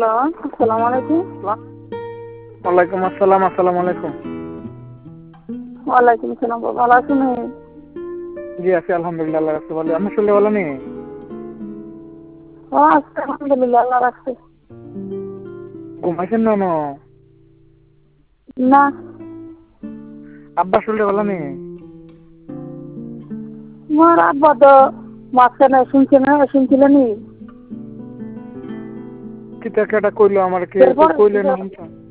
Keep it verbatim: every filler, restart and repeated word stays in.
Hello, আসসালামু আলাইকুম। ওয়ালাইকুম আসসালাম। আসসালামু আলাইকুম। ওয়ালাইকুম আসসালাম। ভালো আছেন? জি আছি আলহামদুলিল্লাহ, আল্লাহ রাখছে ভালো। আপনি শুনলে ভালো নেই? ও আজকে আলহামদুলিল্লাহ আল্লাহ রাখছে। ঘুমাইছেন না? না, আব্বা শুনলে ভালো নেই? আমার আব্বা তো মাঝখানে শুনছে না, শুনছিলেন? কিতা কেটা কইলো আমার কি এরপর কইলেন?